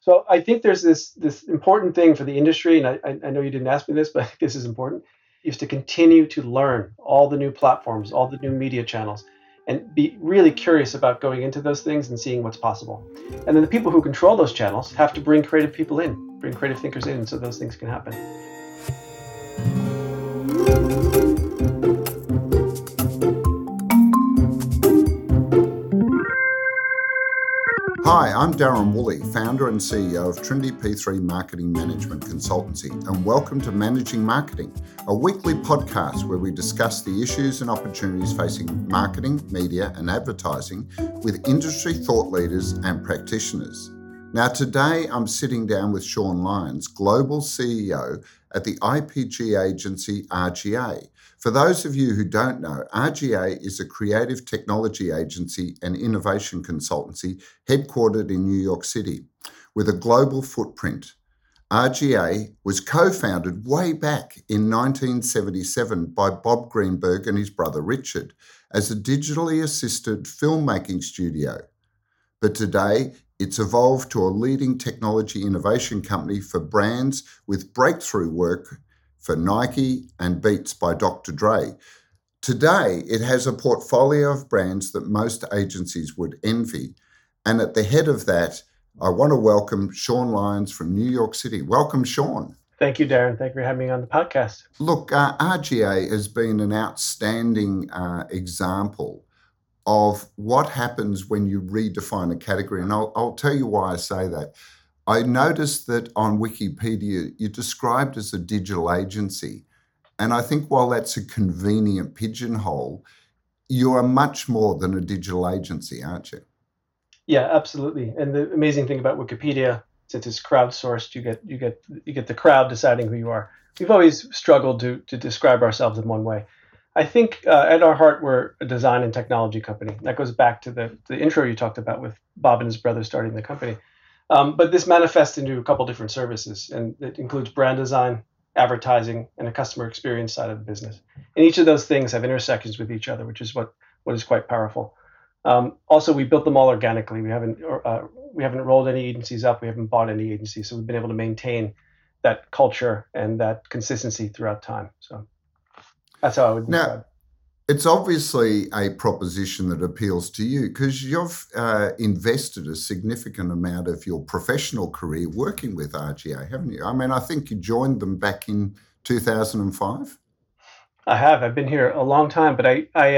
So I think there's this important thing for the industry, and I know you didn't ask me this, but I think this is important, is to continue to learn all the new platforms, all the new media channels, and be really curious about going into those things and seeing what's possible. And then the people who control those channels have to bring creative people in, bring creative thinkers in, so those things can happen. Hi, I'm Darren Woolley, founder and CEO of Trinity P3 Marketing Management Consultancy, and welcome to Managing Marketing, a weekly podcast where we discuss the issues and opportunities facing marketing, media, and advertising with industry thought leaders and practitioners. Now, today I'm sitting down with Sean Lyons, Global CEO at the IPG agency RGA. For those of you who don't know, RGA is a creative technology agency and innovation consultancy headquartered in New York City with a global footprint. RGA was co-founded way back in 1977 by Bob Greenberg and his brother Richard as a digitally assisted filmmaking studio. But today, it's evolved to a leading technology innovation company for brands with breakthrough work for Nike and Beats by Dr. Dre. Today, it has a portfolio of brands that most agencies would envy. And at the head of that, I want to welcome Sean Lyons from New York City. Welcome, Sean. Thank you, Darren. Thank you for having me on the podcast. Look, RGA has been an outstanding example of what happens when you redefine a category. And I'll tell you why I say that. I noticed that on Wikipedia, you're described as a digital agency. And I think while that's a convenient pigeonhole, you are much more than a digital agency, aren't you? Yeah, absolutely. And the amazing thing about Wikipedia, since it's crowdsourced, you get the crowd deciding who you are. We've always struggled to describe ourselves in one way. I think at our heart, we're a design and technology company. That goes back to the intro you talked about with Bob and his brother starting the company. But this manifests into a couple different services, and it includes brand design, advertising, and a customer experience side of the business. And each of those things have intersections with each other, which is what is quite powerful. Also, we built them all organically. We haven't rolled any agencies up. We haven't bought any agencies, so we've been able to maintain that culture and that consistency throughout time. So that's how I would describe it. Now, it's obviously a proposition that appeals to you because you've invested a significant amount of your professional career working with RGA, haven't you? I mean, I think you joined them back in 2005. I have. I've been here a long time, but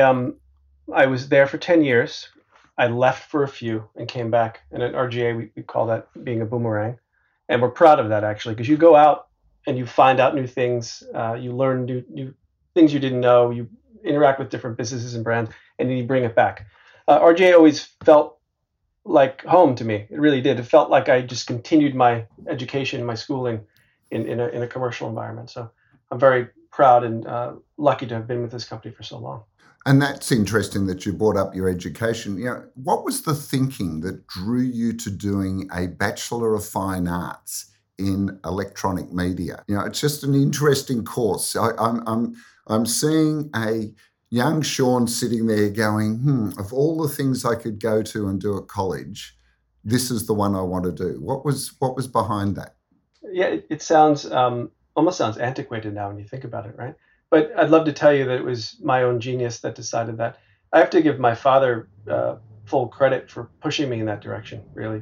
I was there for 10 years. I left for a few and came back. And at RGA, we call that being a boomerang. And we're proud of that, actually, because you go out and you find out new things. You learn new things you didn't know. You interact with different businesses and brands, and then you bring it back. RGA always felt like home to me. It really did. It felt like I just continued my education, my schooling in a commercial environment. So I'm very proud and lucky to have been with this company for so long. And that's interesting that you brought up your education. You know, what was the thinking that drew you to doing a Bachelor of Fine Arts in electronic media? You know, it's just an interesting course. I'm seeing a young Sean sitting there going, of all the things I could go to and do at college, this is the one I want to do. What was behind that? Yeah, it sounds almost sounds antiquated now when you think about it, right? But I'd love to tell you that it was my own genius that decided that. I have to give my father full credit for pushing me in that direction. Really,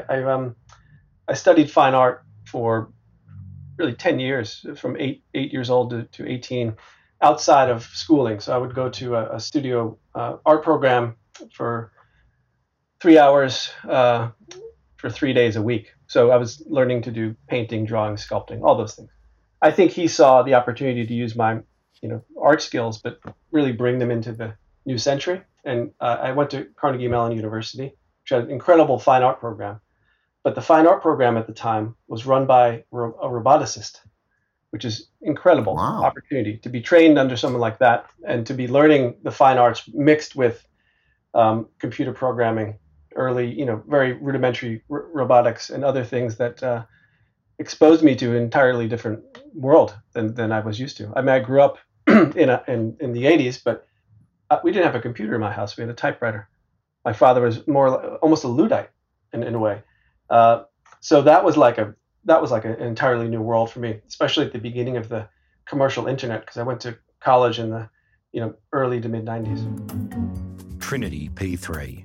I studied fine art for really 10 years, from eight years old to 18, outside of schooling. So I would go to a studio art program for 3 hours for 3 days a week. So I was learning to do painting, drawing, sculpting, all those things. I think he saw the opportunity to use my art skills, but really bring them into the new century. And I went to Carnegie Mellon University, which had an incredible fine art program. But the fine art program at the time was run by a roboticist, which is incredible opportunity to be trained under someone like that and to be learning the fine arts mixed with computer programming, early, very rudimentary robotics and other things that exposed me to an entirely different world than I was used to. I mean, I grew up in the 80s, but we didn't have a computer in my house. We had a typewriter. My father was more almost a Luddite in a way. So that was like an entirely new world for me, especially at the beginning of the commercial internet, because I went to college in the early to mid 90s. Trinity P3.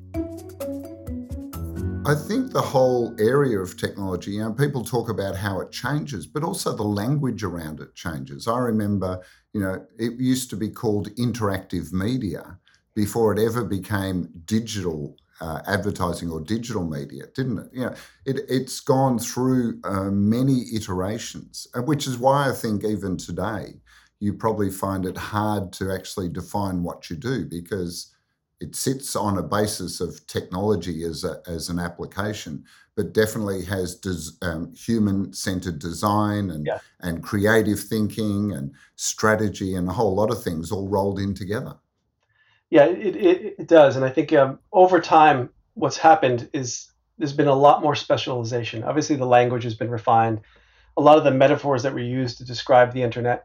I think the whole area of technology, people talk about how it changes, but also the language around it changes. I remember, it used to be called interactive media before it ever became digital advertising or digital media, didn't it? It's gone through many iterations, which is why I think even today you probably find it hard to actually define what you do, because it sits on a basis of technology as an application, but definitely has human-centered design Yeah. and creative thinking and strategy and a whole lot of things all rolled in together. Yeah, it does. And I think over time, what's happened is there's been a lot more specialization. Obviously, the language has been refined. A lot of the metaphors that we use to describe the internet,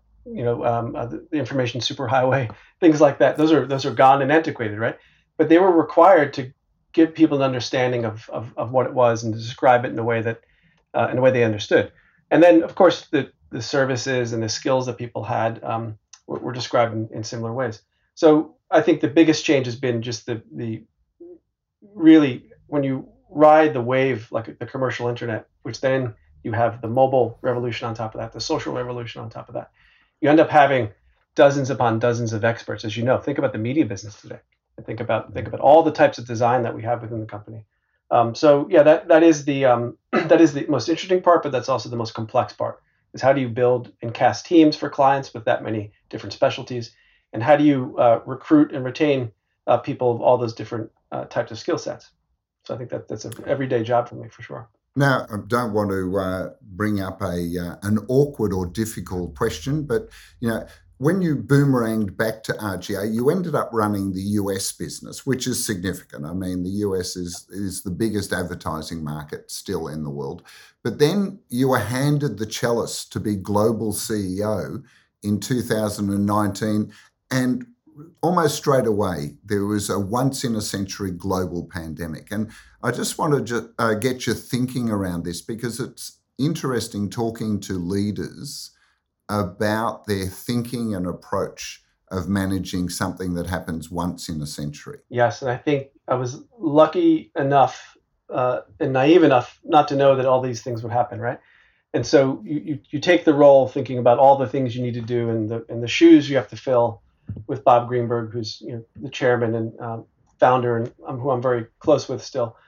the information superhighway, things like that, those are gone and antiquated, right? But they were required to give people an understanding of what it was and to describe it in a way they understood. And then, of course, the services and the skills that people had were described in similar ways. So I think the biggest change has been just the really, when you ride the wave like the commercial internet, which then you have the mobile revolution on top of that, the social revolution on top of that, you end up having dozens upon dozens of experts. As you know, think about the media business today, and think about all the types of design that we have within the company. So yeah, that is the that is the most interesting part, but that's also the most complex part. Is how do you build and cast teams for clients with that many different specialties, and how do you recruit and retain people of all those different types of skill sets? So I think that's an everyday job for me, for sure. Now, I don't want to bring up an awkward or difficult question, but when you boomeranged back to RGA, you ended up running the US business, which is significant. I mean, the US is the biggest advertising market still in the world. But then you were handed the chalice to be global CEO in 2019, and almost straight away, there was a once-in-a-century global pandemic. And I just wanted to get your thinking around this, because it's interesting talking to leaders about their thinking and approach of managing something that happens once in a century. Yes, and I think I was lucky enough and naive enough not to know that all these things would happen, right? And so you take the role thinking about all the things you need to do and the shoes you have to fill with Bob Greenberg, who's the chairman and founder, and who I'm very close with still.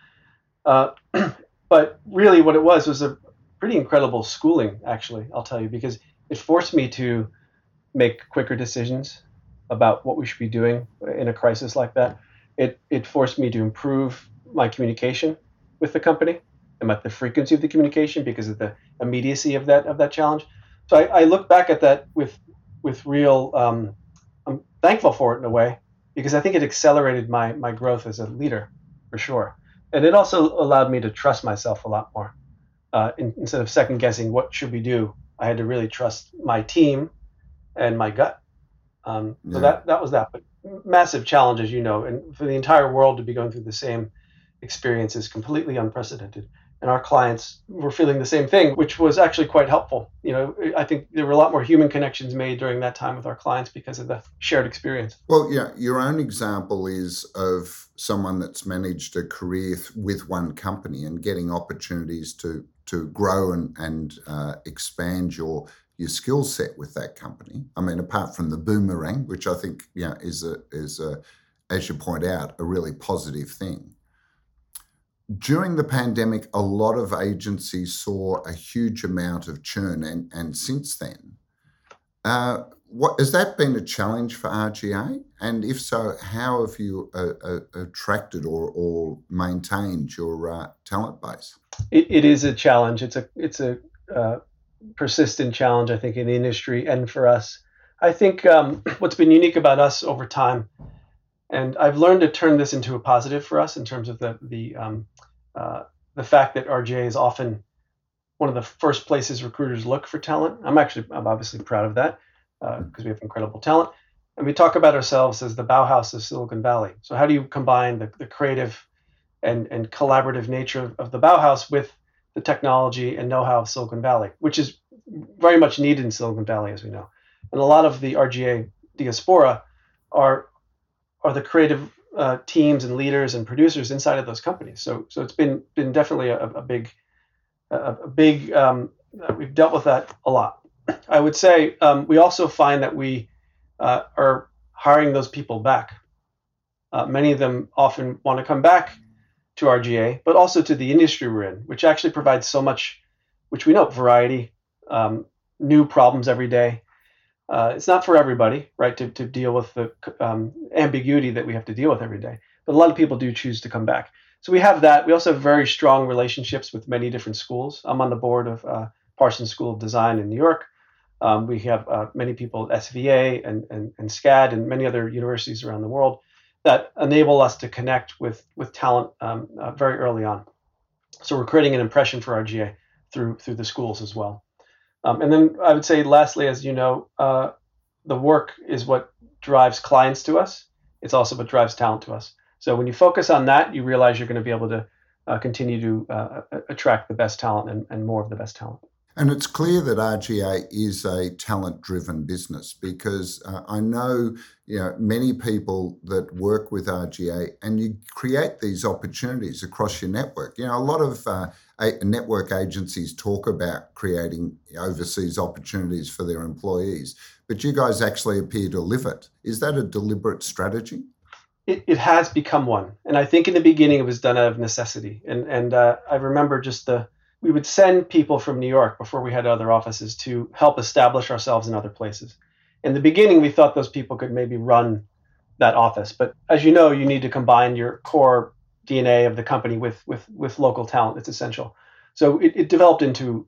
But really, what it was a pretty incredible schooling, actually. I'll tell you, because it forced me to make quicker decisions about what we should be doing in a crisis like that. It forced me to improve my communication with the company and the frequency of the communication because of the immediacy of that challenge. So I look back at that with real. I'm thankful for it in a way, because I think it accelerated my growth as a leader, for sure. And it also allowed me to trust myself a lot more. Instead of second guessing what should we do, I had to really trust my team and my gut. So that was that. But massive challenge, as you know, and for the entire world to be going through the same experience is completely unprecedented. And our clients were feeling the same thing, which was actually quite helpful. I think there were a lot more human connections made during that time with our clients because of the shared experience. Well, yeah, your own example is of someone that's managed a career with one company and getting opportunities to grow and expand your skill set with that company. I mean, apart from the boomerang, which I think is as you point out, a really positive thing. During the pandemic, a lot of agencies saw a huge amount of churn, and since then, what has that been a challenge for RGA? And if so, how have you attracted or maintained your talent base? It is a challenge. It's a persistent challenge, I think, in the industry and for us. I think what's been unique about us over time, and I've learned to turn this into a positive for us in terms of the fact that RGA is often one of the first places recruiters look for talent. I'm obviously proud of that because we have incredible talent. And we talk about ourselves as the Bauhaus of Silicon Valley. So how do you combine the creative and collaborative nature of the Bauhaus with the technology and know-how of Silicon Valley, which is very much needed in Silicon Valley, as we know. And a lot of the RGA diaspora are the creative teams and leaders and producers inside of those companies. So it's been definitely a big we've dealt with that a lot. I would say we also find that we are hiring those people back. Many of them often want to come back to RGA, but also to the industry we're in, which actually provides so much, which we know, variety, new problems every day. It's not for everybody, right, to deal with the ambiguity that we have to deal with every day. But a lot of people do choose to come back. So we have that. We also have very strong relationships with many different schools. I'm on the board of Parsons School of Design in New York. We have many people at SVA and SCAD and many other universities around the world that enable us to connect with talent very early on. So we're creating an impression for RGA through the schools as well. And then I would say, lastly, as you know, the work is what drives clients to us. It's also what drives talent to us. So when you focus on that, you realize you're going to be able to continue to attract the best talent and more of the best talent. And it's clear that RGA is a talent-driven business because I know, many people that work with RGA, and you create these opportunities across your network. A lot of network agencies talk about creating overseas opportunities for their employees, but you guys actually appear to live it. Is that a deliberate strategy? It has become one, and I think in the beginning it was done out of necessity. And I remember we would send people from New York before we had other offices to help establish ourselves in other places. In the beginning, we thought those people could maybe run that office, but as you know, you need to combine your core DNA of the company with local talent. It's essential. So it developed into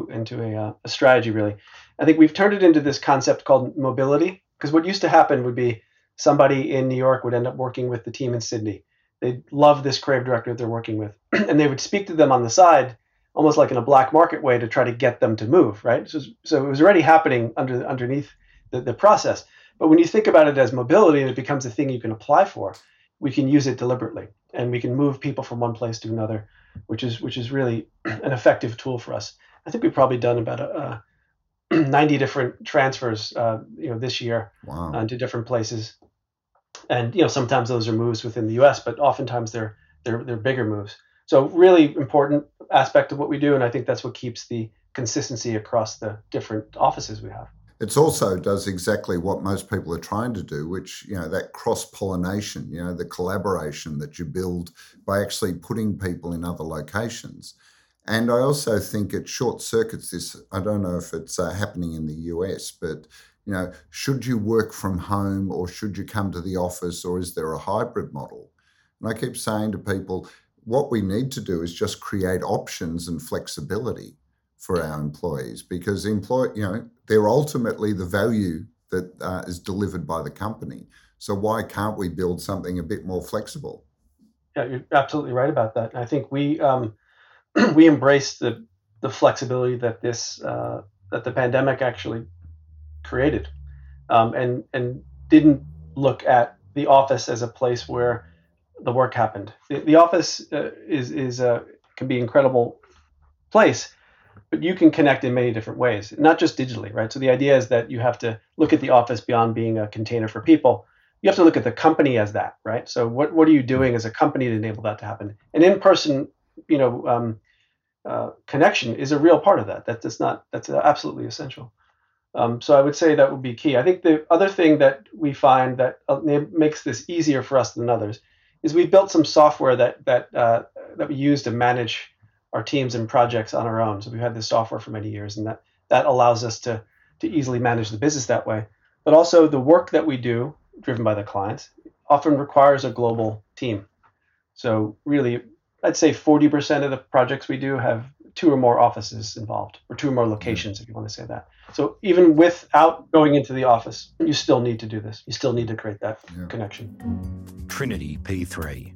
a strategy, really. I think we've turned it into this concept called mobility, because what used to happen would be somebody in New York would end up working with the team in Sydney. They'd love this creative director they're working with, and they would speak to them on the side, almost like in a black market way, to try to get them to move, right? So it was already happening underneath the process. But when you think about it as mobility and it becomes a thing you can apply for, we can use it deliberately, and we can move people from one place to another, which is really an effective tool for us. I think we've probably done about 90 different transfers, this year. Wow. To different places. And sometimes those are moves within the U.S., but oftentimes they're bigger moves. So really important aspect of what we do, and I think that's what keeps the consistency across the different offices we have. It also does exactly what most people are trying to do, which, that cross-pollination, the collaboration that you build by actually putting people in other locations. And I also think it short circuits this. I don't know if it's happening in the US, but should you work from home or should you come to the office, or is there a hybrid model? And I keep saying to people, what we need to do is just create options and flexibility for our employees, because they're ultimately the value that is delivered by the company. So why can't we build something a bit more flexible? Yeah, you're absolutely right about that. I think we we embraced the flexibility that that the pandemic actually created, and didn't look at the office as a place where the work happened. The office can be an incredible place, but you can connect in many different ways, not just digitally, right? So the idea is that you have to look at the office beyond being a container for people. You have to look at the company as that, right? So what are you doing as a company to enable that to happen? And in-person, connection is a real part of that. That's absolutely essential. So I would say that would be key. I think the other thing that we find that makes this easier for us than others is we built some software that we use to manage our teams and projects on our own. So we've had this software for many years, and that allows us to easily manage the business that way. But also the work that we do, driven by the clients, often requires a global team. So really, I'd say 40% of the projects we do have 2 or more offices involved, or 2 or more locations, if you want to say that. So even without going into the office, you still need to do this. You still need to create that connection. Trinity P3.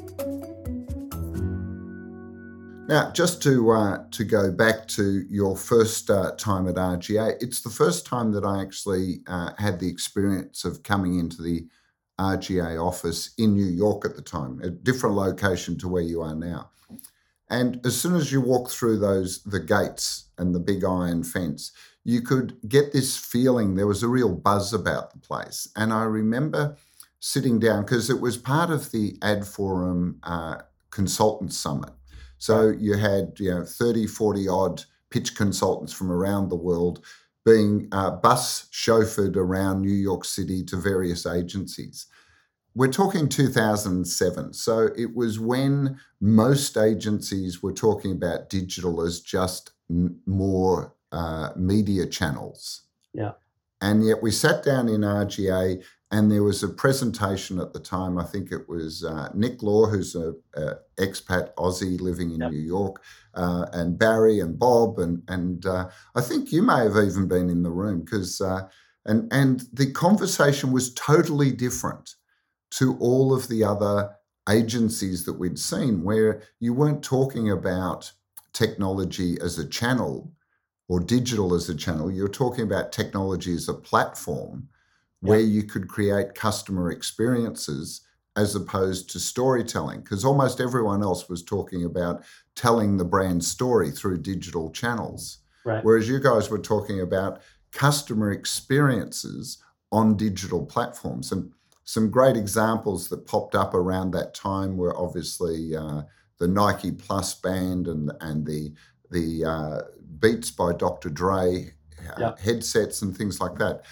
Now, just to go back to your first time at RGA, it's the first time that I actually had the experience of coming into the RGA office in New York at the time, a different location to where you are now. And as soon as you walk through the gates and the big iron fence, you could get this feeling. There was a real buzz about the place. And I remember sitting down, because it was part of the Ad Forum Consultant Summit. So you had 30, 40 odd pitch consultants from around the world being bus chauffeured around New York City to various agencies. We're talking 2007. So it was when most agencies were talking about digital as just more media channels. Yeah. And yet we sat down in RGA, and there was a presentation at the time. I think it was Nick Law, who's an expat Aussie living in New York, and Barry and Bob, and I think you may have even been in the room, because and the conversation was totally different to all of the other agencies that we'd seen, where you weren't talking about technology as a channel or digital as a channel. You're talking about technology as a platform where you could create customer experiences as opposed to storytelling, because almost everyone else was talking about telling the brand story through digital channels. Right. Whereas you guys were talking about customer experiences on digital platforms. And some great examples that popped up around that time were obviously the Nike Plus band and the Beats by Dr. Dre headsets and things like that.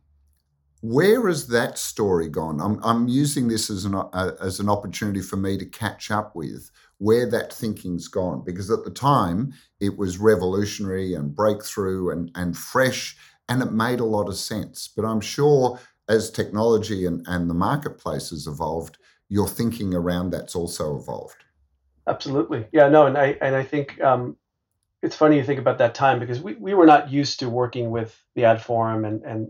Where has that story gone? I'm using this as an opportunity for me to catch up with where that thinking's gone, because at the time it was revolutionary and breakthrough and fresh, and it made a lot of sense. But I'm sure as technology and the marketplace has evolved, your thinking around that's also evolved. Absolutely. Yeah, no, and I think it's funny you think about that time, because we were not used to working with the Ad Forum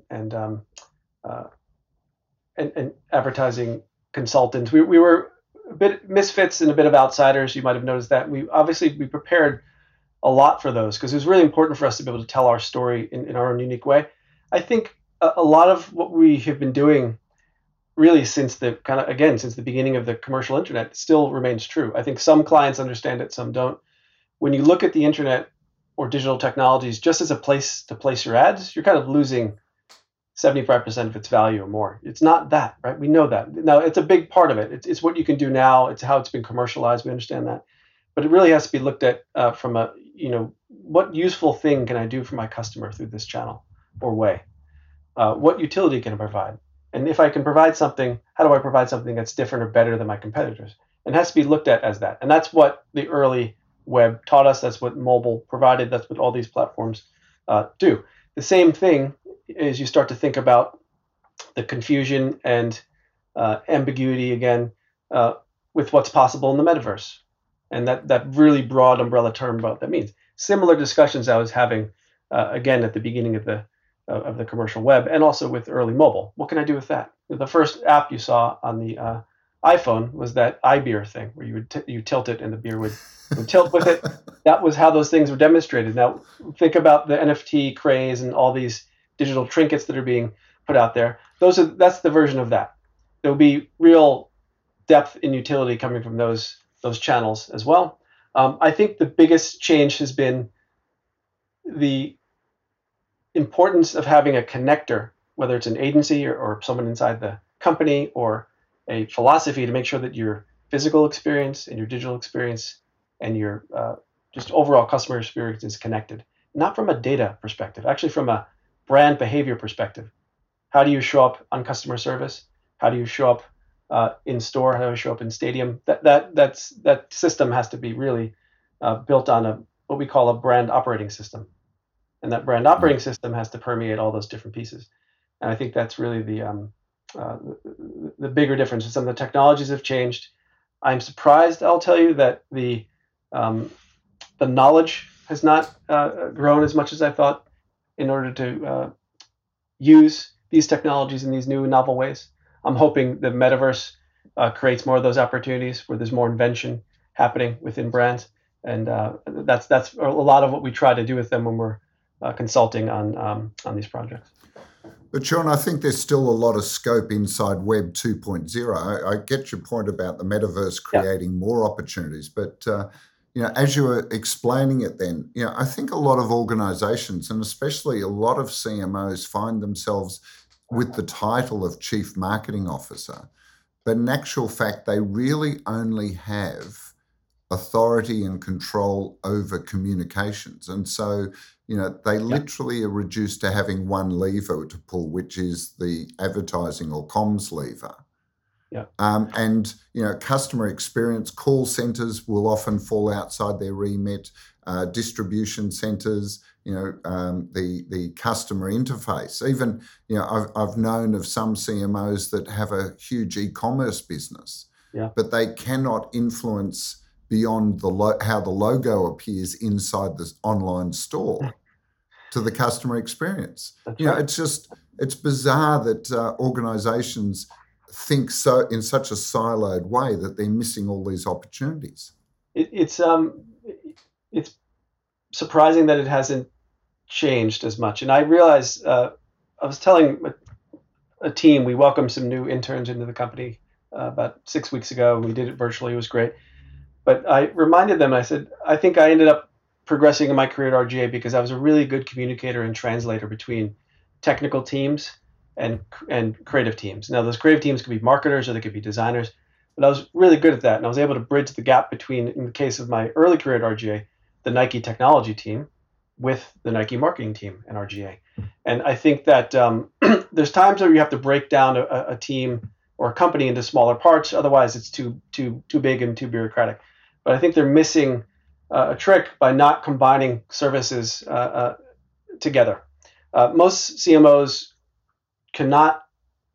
and advertising consultants. We were a bit misfits and a bit of outsiders. You might have noticed that. We prepared a lot for those, because it was really important for us to be able to tell our story in our own unique way. I think a lot of what we have been doing really since the beginning of the commercial internet still remains true. I think some clients understand it, some don't. When you look at the internet or digital technologies just as a place to place your ads, you're kind of losing 75% of its value or more. It's not that, right? We know that. Now, it's a big part of it. It's what you can do now. It's how it's been commercialized. We understand that. But it really has to be looked at from a, what useful thing can I do for my customer through this channel or way? What utility can I provide? And if I can provide something, how do I provide something that's different or better than my competitors? And it has to be looked at as that. And that's what the early web taught us. That's what mobile provided. That's what all these platforms do. The same thing is you start to think about the confusion and ambiguity again with what's possible in the metaverse. And that really broad umbrella term about what that means. Similar discussions I was having again at the beginning of the commercial web, and also with early mobile. What can I do with that? The first app you saw on the iPhone was that iBeer thing, where you would you tilt it and the beer would tilt with it. That was how those things were demonstrated. Now think about the NFT craze and all these digital trinkets that are being put out there. That's the version of that. There will be real depth and utility coming from those channels as well. I think the biggest change has been the importance of having a connector, whether it's an agency or someone inside the company or a philosophy, to make sure that your physical experience and your digital experience and your just overall customer experience is connected. Not from a data perspective, actually from a brand behavior perspective. How do you show up on customer service? How do you show up in store? How do you show up in stadium? That system has to be really built on what we call a brand operating system. And that brand operating system has to permeate all those different pieces. And I think that's really the bigger difference. Some of the technologies have changed. I'm surprised, I'll tell you, that the knowledge has not grown as much as I thought in order to use these technologies in these new novel ways. I'm hoping the metaverse creates more of those opportunities where there's more invention happening within brands. And that's a lot of what we try to do with them when we're consulting on these projects. But Sean, I think there's still a lot of scope inside Web 2.0. I get your point about the metaverse creating more opportunities, but As you were explaining it then, I think a lot of organizations and especially a lot of CMOs find themselves with the title of Chief Marketing Officer, but in actual fact, they really only have authority and control over communications. And so, they literally are reduced to having one lever to pull, which is the advertising or comms lever. Yeah. And customer experience call centers will often fall outside their remit. Distribution centers, the customer interface. Even I've known of some CMOs that have a huge e-commerce business, but they cannot influence beyond how the logo appears inside this online store to the customer experience. That's right. It's bizarre that organizations think so in such a siloed way that they're missing all these opportunities. It's surprising that it hasn't changed as much. And I realized I was telling a team, we welcomed some new interns into the company about 6 weeks ago, and we did it virtually. It was great. But I reminded them, I said, I think I ended up progressing in my career at RGA because I was a really good communicator and translator between technical teams and creative teams. Now, those creative teams could be marketers or they could be designers, but I was really good at that. And I was able to bridge the gap between, in the case of my early career at RGA, the Nike technology team with the Nike marketing team at RGA. And I think that there's times where you have to break down a team or a company into smaller parts. Otherwise, it's too big and too bureaucratic. But I think they're missing a trick by not combining services together. Most CMOs cannot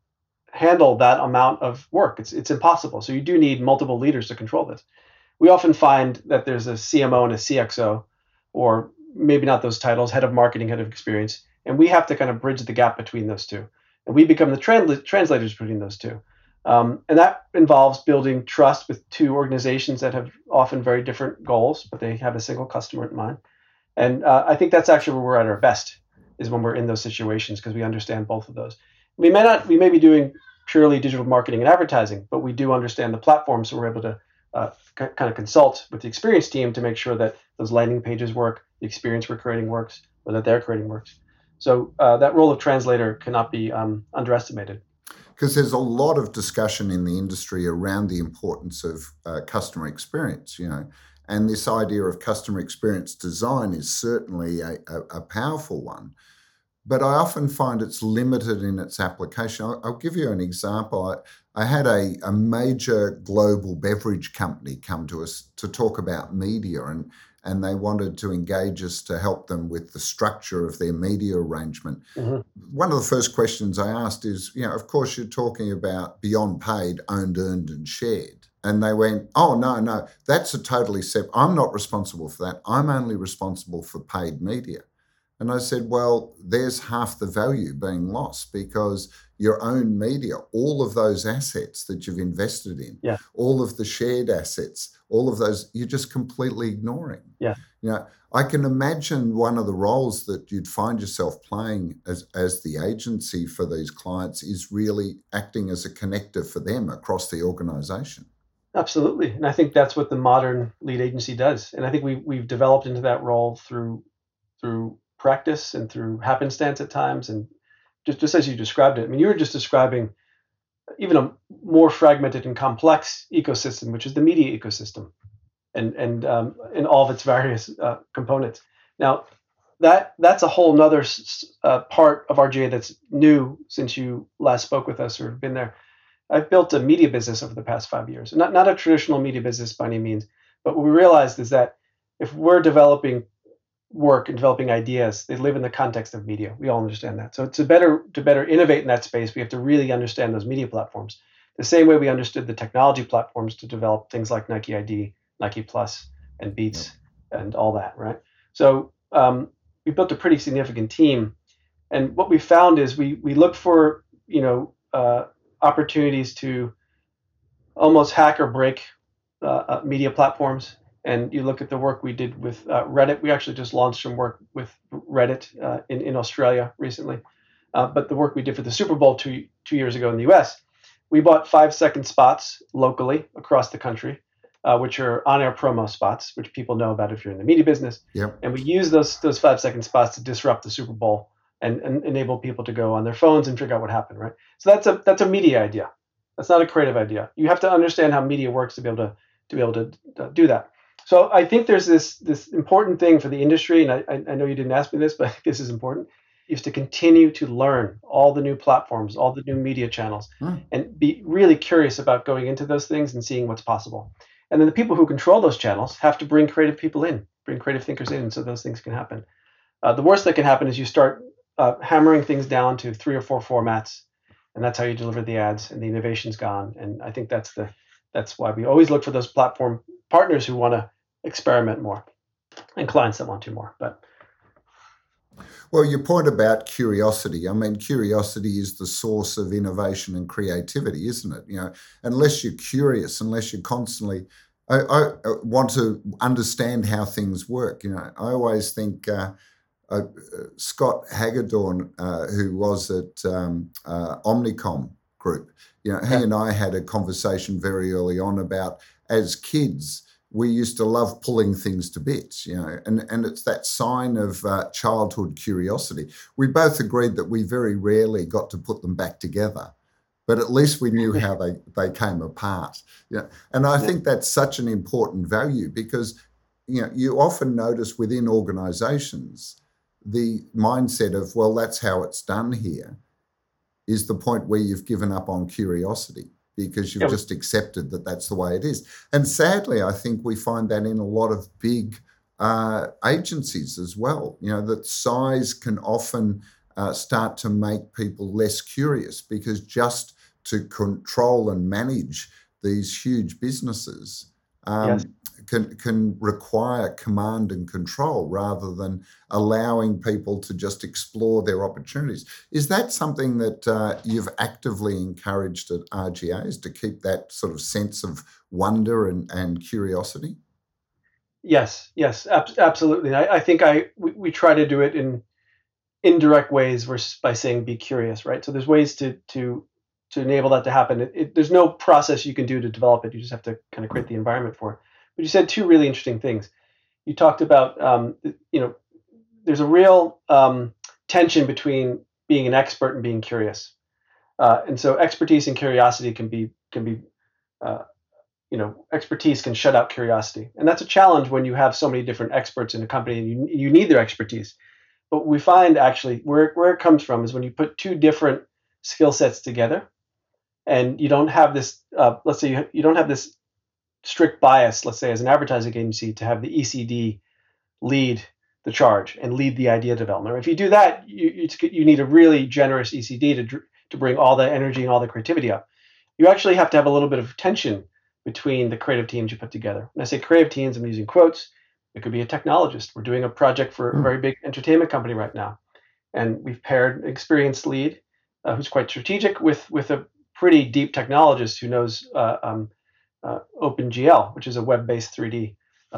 handle that amount of work. It's impossible. So you do need multiple leaders to control this. We often find that there's a CMO and a CXO, or maybe not those titles, head of marketing, head of experience, and we have to kind of bridge the gap between those two. And we become the translators between those two. And that involves building trust with two organizations that have often very different goals, but they have a single customer in mind. And I think that's actually where we're at our best, is when we're in those situations, because we understand both of those. We may be doing purely digital marketing and advertising, but we do understand the platform, so we're able to kind of consult with the experience team to make sure that those landing pages work, the experience we're creating works, or that they're creating works. So that role of translator cannot be underestimated. Because there's a lot of discussion in the industry around the importance of customer experience, and this idea of customer experience design is certainly a powerful one. But I often find it's limited in its application. I'll give you an example. I had a major global beverage company come to us to talk about media, and they wanted to engage us to help them with the structure of their media arrangement. Mm-hmm. One of the first questions I asked is, of course you're talking about beyond paid, owned, earned, and shared. And they went, oh, no, that's a totally separate. I'm not responsible for that. I'm only responsible for paid media. And I said, well, there's half the value being lost, because your own media, all of those assets that you've invested in, all of the shared assets, all of those, you're just completely ignoring. Yeah. I can imagine one of the roles that you'd find yourself playing as the agency for these clients is really acting as a connector for them across the organization. Absolutely. And I think that's what the modern lead agency does. And I think we've developed into that role through practice and through happenstance at times. And just as you described it, I mean, you were just describing even a more fragmented and complex ecosystem, which is the media ecosystem, and in all of its various components. Now, that's a whole nother part of RGA that's new since you last spoke with us or have been there. I've built a media business over the past 5 years, not a traditional media business by any means, but what we realized is that if we're developing work and developing ideas, they live in the context of media. We all understand that. So to better innovate in that space, we have to really understand those media platforms. The same way we understood the technology platforms to develop things like Nike ID, Nike Plus, and Beats, and all that, right? So we built a pretty significant team, and what we found is we look for opportunities to almost hack or break media platforms. And you look at the work we did with Reddit. We actually just launched some work with Reddit in Australia recently. But the work we did for the Super Bowl two years ago in the US, we bought 5-second spots locally across the country. which are on-air promo spots, which people know about if you're in the media business. Yep. And we use those 5-second spots to disrupt the Super Bowl and enable people to go on their phones and figure out what happened, right? So that's a media idea. That's not a creative idea. You have to understand how media works to be able to do that. So I think there's this important thing for the industry, and I know you didn't ask me this, but I think this is important, is to continue to learn all the new platforms, all the new media channels, and be really curious about going into those things and seeing what's possible. And then the people who control those channels have to bring creative people in, bring creative thinkers in, so those things can happen. The worst that can happen is you start hammering things down to 3 or 4 formats, and that's how you deliver the ads, and the innovation's gone. And I think that's why we always look for those platform partners who want to experiment more, and clients that want to more. But well, your point about curiosity, I mean, curiosity is the source of innovation and creativity, isn't it? Unless you're curious, unless you're constantly, I want to understand how things work. I always think Scott Hagedorn, who was at Omnicom Group, he and I had a conversation very early on about, as kids, we used to love pulling things to bits, and it's that sign of childhood curiosity. We both agreed that we very rarely got to put them back together, but at least we knew how they came apart. And I think that's such an important value because, you often notice within organisations the mindset of, well, that's how it's done here, is the point where you've given up on curiosity, because you've just accepted that that's the way it is. And sadly, I think we find that in a lot of big agencies as well, that size can often start to make people less curious, because just to control and manage these huge businesses can require command and control rather than allowing people to just explore their opportunities. Is that something that you've actively encouraged at RGA, is to keep that sort of sense of wonder and curiosity? Yes, absolutely. I think we try to do it in indirect ways versus by saying be curious, right? So there's ways to enable that to happen. There's no process you can do to develop it. You just have to kind of create the environment for it. But you said 2 really interesting things. You talked about, there's a real tension between being an expert and being curious. And so expertise and curiosity can be expertise can shut out curiosity. And that's a challenge when you have so many different experts in a company and you need their expertise. But we find actually where it comes from is when you put 2 different skill sets together, and you don't have this, let's say you don't have this strict bias, let's say as an advertising agency, to have the ECD lead the charge and lead the idea development. Or if you do that, you need a really generous ECD to bring all the energy and all the creativity up. You actually have to have a little bit of tension between the creative teams you put together. When I say creative teams, I'm using quotes. It could be a technologist. We're doing a project for a very big entertainment company right now, and we've paired an experienced lead who's quite strategic with a pretty deep technologist who knows OpenGL, which is a web-based 3D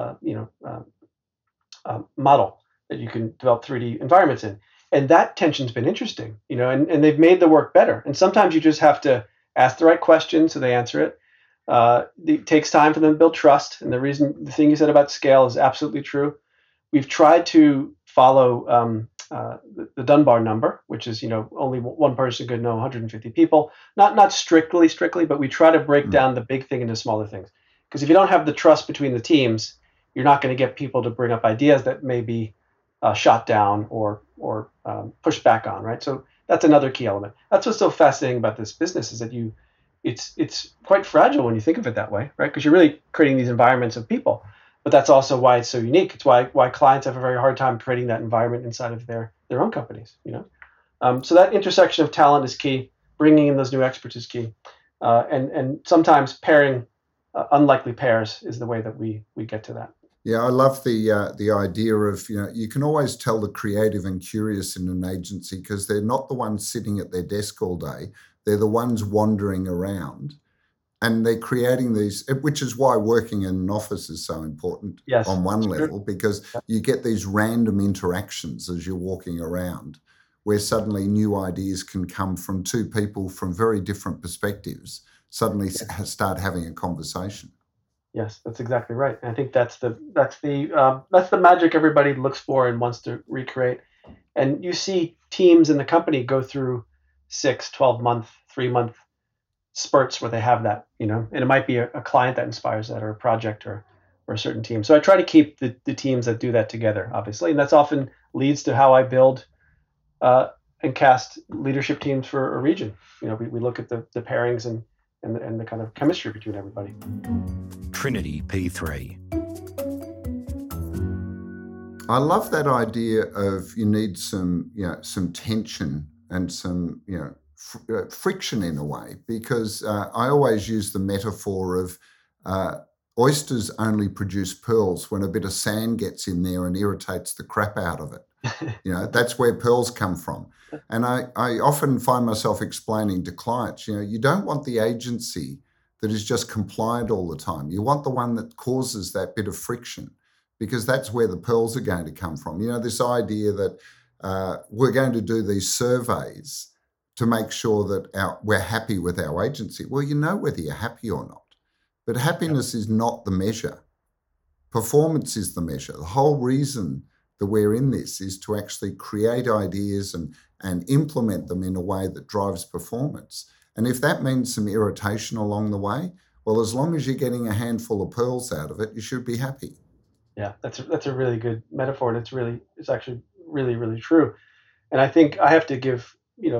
model that you can develop 3D environments in. And that tension's been interesting, and they've made the work better. And sometimes you just have to ask the right question so they answer it. It takes time for them to build trust. And the thing you said about scale is absolutely true. We've tried to follow the Dunbar number, which is, only one person could know 150 people. Not strictly, but we try to break down the big thing into smaller things. Because if you don't have the trust between the teams, you're not going to get people to bring up ideas that may be shot down or pushed back on, right? So that's another key element. That's what's so fascinating about this business, is that it's quite fragile when you think of it that way, right? Because you're really creating these environments of people. But that's also why it's so unique. It's why clients have a very hard time creating that environment inside of their own companies. So that intersection of talent is key. Bringing in those new experts is key, and sometimes pairing unlikely pairs is the way that we get to that. Yeah, I love the idea of, you can always tell the creative and curious in an agency because they're not the ones sitting at their desk all day. They're the ones wandering around. And they're creating these, which is why working in an office is so important on one level, because you get these random interactions as you're walking around where suddenly new ideas can come from 2 people from very different perspectives, suddenly start having a conversation. Yes, that's exactly right. And I think that's the magic everybody looks for and wants to recreate. And you see teams in the company go through 6, 12-month, 3-month spurts where they have that, and it might be a client that inspires that, or a project, or a certain team. So I try to keep the teams that do that together, obviously, and that's often leads to how I build uh, and cast leadership teams for a region. We look at the pairings and the kind of chemistry between everybody. Trinity P3. I love that idea of you need some tension and some friction in a way, because I always use the metaphor of oysters only produce pearls when a bit of sand gets in there and irritates the crap out of it. That's where pearls come from. And I often find myself explaining to clients, you don't want the agency that is just compliant all the time. You want the one that causes that bit of friction, because that's where the pearls are going to come from. This idea that we're going to do these surveys to make sure that we're happy with our agency. Well, you know whether you're happy or not. But happiness is not the measure. Performance is the measure. The whole reason that we're in this is to actually create ideas and implement them in a way that drives performance. And if that means some irritation along the way, well, as long as you're getting a handful of pearls out of it, you should be happy. Yeah, that's a really good metaphor, and it's actually really, really true. And I think I have to give,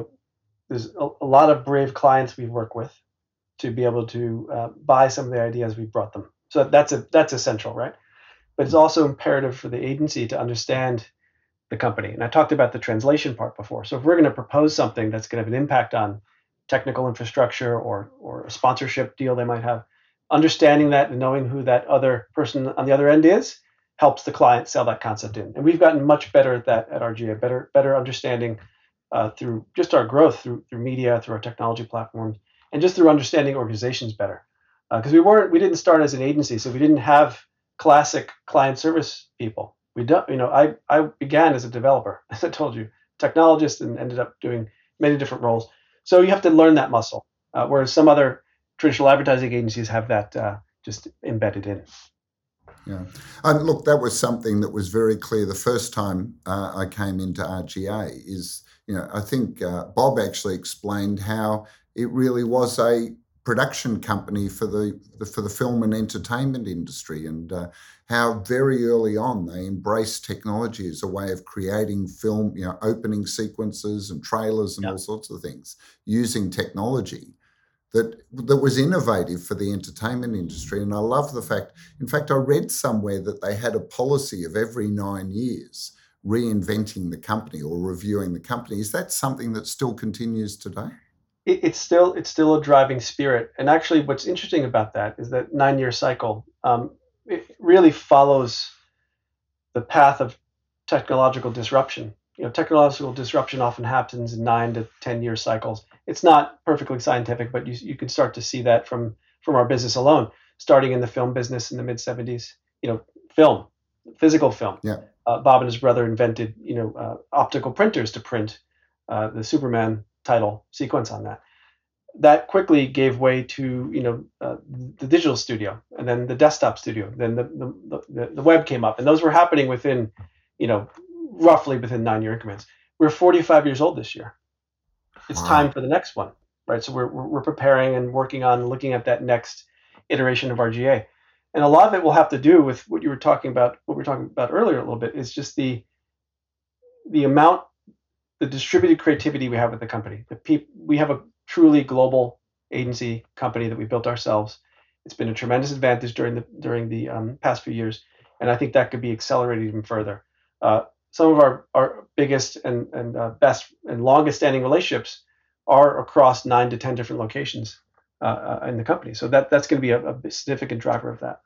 there's a lot of brave clients we work with to be able to buy some of the ideas we brought them. So that's essential, right? But it's also imperative for the agency to understand the company. And I talked about the translation part before. So if we're going to propose something that's going to have an impact on technical infrastructure or a sponsorship deal they might have, understanding that and knowing who that other person on the other end is helps the client sell that concept in. And we've gotten much better at that at RGA, better understanding through just our growth, through media, through our technology platforms, and just through understanding organizations better. Because we didn't start as an agency, so we didn't have classic client service people. We don't, I began as a developer, as I told you, technologist, and ended up doing many different roles. So you have to learn that muscle, whereas some other traditional advertising agencies have that just embedded in. Yeah. And look, that was something that was very clear the first time I came into RGA is, I think Bob actually explained how it really was a production company for the film and entertainment industry, and how very early on they embraced technology as a way of creating film, opening sequences and trailers and all sorts of things using technology that was innovative for the entertainment industry. And I love the fact, in fact, I read somewhere that they had a policy of every 9 years reinventing the company or reviewing the company. Is that something that still continues today? It's still a driving spirit. And actually what's interesting about that is that 9-year cycle, it really follows the path of technological disruption. Technological disruption often happens in 9 to 10-year cycles. It's not perfectly scientific, but you can start to see that from our business alone, starting in the film business in the mid-70s. Film, physical film. Yeah. Bob and his brother invented, optical printers to print the Superman title sequence on that. That quickly gave way to the digital studio, and then the desktop studio. Then the web came up, and those were happening within, roughly within 9-year increments. We're 45 years old this year. It's time for the next one, right? So we're preparing and working on looking at that next iteration of RGA, and a lot of it will have to do with what we were talking about earlier a little bit. Is just the amount, the distributed creativity we have with the company. We have a truly global agency company that we built ourselves. It's been a tremendous advantage during the past few years, and I think that could be accelerated even further. Some of our biggest and best and longest standing relationships are across 9 to 10 different locations in the company. So that's going to be a significant driver of that.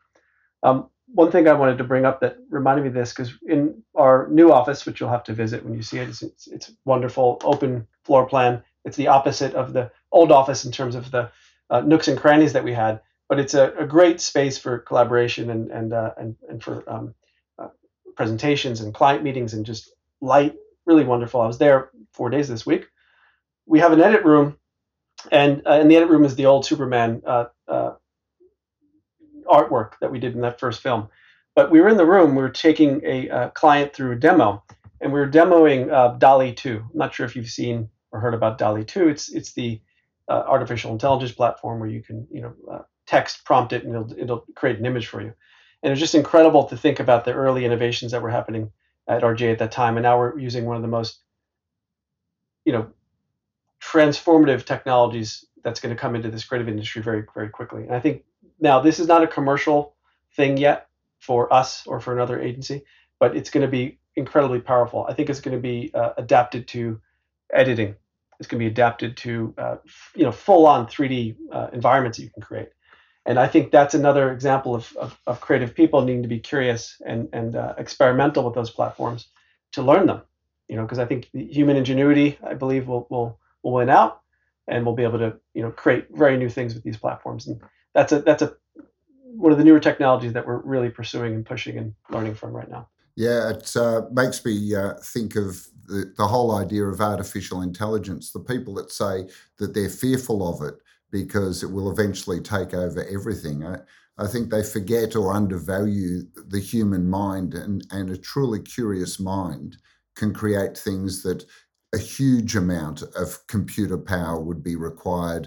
One thing I wanted to bring up that reminded me of this, because in our new office, which you'll have to visit when you see it, it's wonderful, open floor plan. It's the opposite of the old office in terms of the nooks and crannies that we had, but it's a great space for collaboration and for presentations and client meetings, and just light, really wonderful. I was there 4 days this week. We have an edit room, and in the edit room is the old Superman artwork that we did in that first film. But we were in the room, we were taking a client through a demo, and we were demoing DALL-E 2. I'm not sure if you've seen or heard about DALL-E 2. It's the artificial intelligence platform where you can text prompt it and it'll create an image for you. And it was just incredible to think about the early innovations that were happening at RGA at that time. And now we're using one of the most transformative technologies that's going to come into this creative industry very, very quickly. And I think now this is not a commercial thing yet for us or for another agency, but it's going to be incredibly powerful. I think it's going to be adapted to editing. It's going to be adapted to full-on 3D environments that you can create. And I think that's another example of creative people needing to be curious and experimental with those platforms to learn them. Because I think human ingenuity, I believe, will win out, and we'll be able to create very new things with these platforms. And that's one of the newer technologies that we're really pursuing and pushing and learning from right now. Yeah, it makes me think of the whole idea of artificial intelligence. The people that say that they're fearful of it because it will eventually take over everything, I think they forget or undervalue the human mind, and a truly curious mind can create things that a huge amount of computer power would be required.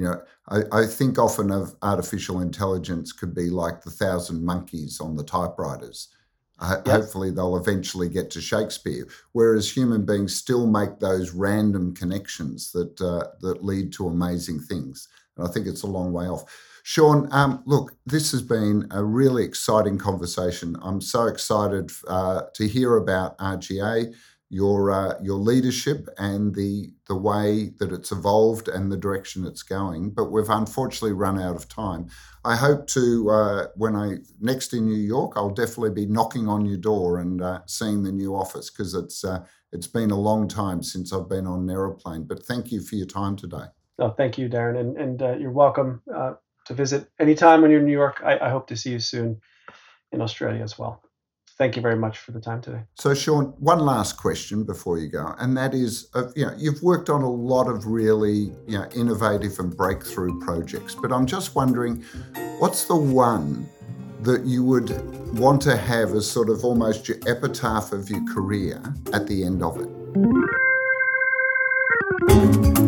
I think often of artificial intelligence could be like the 1,000 monkeys on the typewriters. Yep. Hopefully they'll eventually get to Shakespeare, whereas human beings still make those random connections that lead to amazing things. And I think it's a long way off. Sean, look, this has been a really exciting conversation. I'm so excited to hear about RGA, your leadership and the way that it's evolved and the direction it's going. But we've unfortunately run out of time. I hope to, when I next in New York, I'll definitely be knocking on your door and seeing the new office, because it's been a long time since I've been on an aeroplane. But thank you for your time today. Oh, thank you, Darren. And you're welcome to visit anytime when you're in New York. I hope to see you soon in Australia as well. Thank you very much for the time today. So, Sean, one last question before you go, and that is, you've worked on a lot of really, innovative and breakthrough projects, but I'm just wondering, what's the one that you would want to have as sort of almost your epitaph of your career at the end of it?